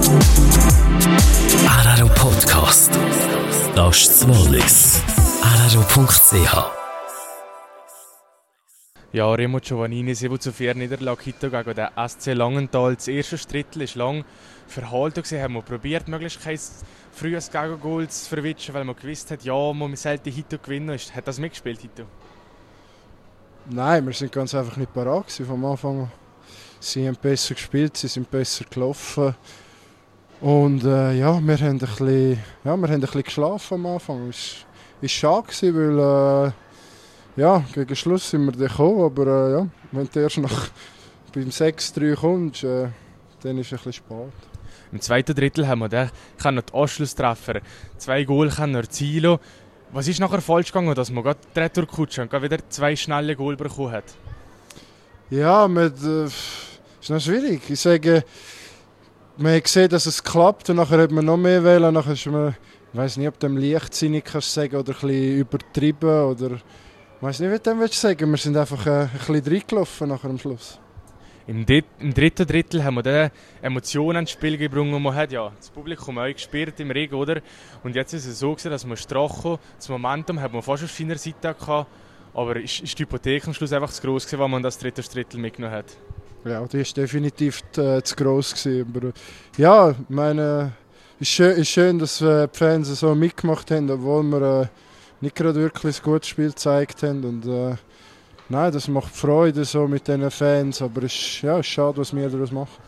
RRO Podcast. Das ist das Wallis. RRO.ch. Ja, Remo Giovannini, 7:4 Niederlage heute gegen den SC Langenthal. Das erste Drittel war lang verhalten. Haben wir probiert, möglicherweise früh ein Gegengol zu verwischen, weil man gewusst hat, ja, man sollte heute gewinnen. Hat das mitgespielt heute? Nein, wir sind ganz einfach nicht parat vom Anfang an. Sie haben besser gespielt, sie sind besser gelaufen. Und wir haben ein bisschen geschlafen am Anfang. Es war schade, weil gegen Schluss sind wir dann gekommen. Aber wenn du erst beim 6-3 kommst, dann ist es ein bisschen spät. Im zweiten Drittel haben wir den Anschlusstreffer. 2 Goal erzielen. Was ist nachher falsch gegangen, dass man gerade die Retourkutsche und wieder 2 schnelle Goal bekommen hat? Ja, ist noch schwierig. Ich sage, man hat gesehen, dass es klappt und nachher hat man noch mehr wählen. Nachher ist man, ich weiss nicht, ob du leichtsinnig kannst sagen oder ein bisschen übertrieben oder ich weiss nicht, wie du das sagen. Wir sind einfach ein bisschen reingelaufen nachher am Schluss. Im dritten Drittel haben wir dann Emotionen ins Spiel gebracht und man hat ja das Publikum auch gespielt im Regen, oder? Und jetzt ist es so gewesen, dass wir Strache, das Momentum hat man fast auf seiner Seite gehabt, aber ist die Hypothek am Schluss einfach zu gross gewesen, weil man das dritte Drittel mitgenommen hat? Ja, die war definitiv zu gross gewesen. Aber ja, ich meine, es ist schön, dass die Fans so mitgemacht haben, obwohl wir nicht gerade wirklich ein gutes Spiel gezeigt haben. Und, nein, das macht Freude so mit diesen Fans, aber es ist schade, was wir daraus machen.